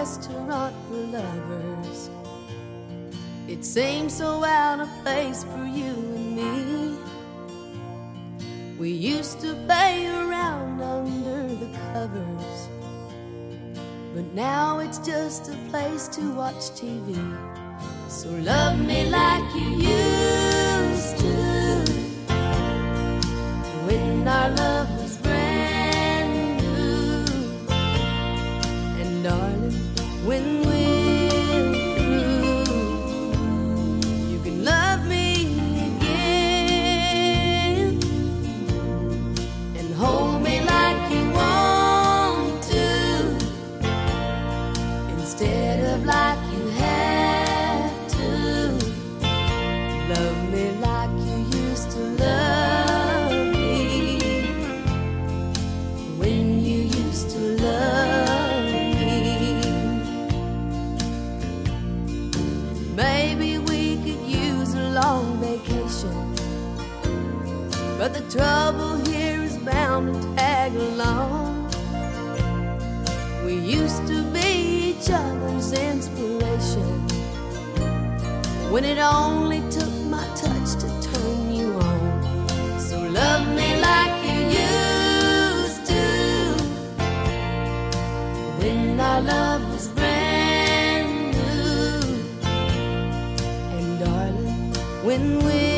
restaurant for lovers. It seems so out of place for you and me. We used to play around under the covers, but now it's just a place to watch TV. So love me like you used to, when our love was brand new. And darling, when we're through, you can love me again and hold me like you want to, instead of like you have to. Love me like you used to love me, when you used to love me. Maybe we could use a long vacation, but the trouble here is bound to tag along. We used to be each other's inspiration, when it only took my touch to turn you on. So love me like you used to, when our love was brand new. And darling, when we're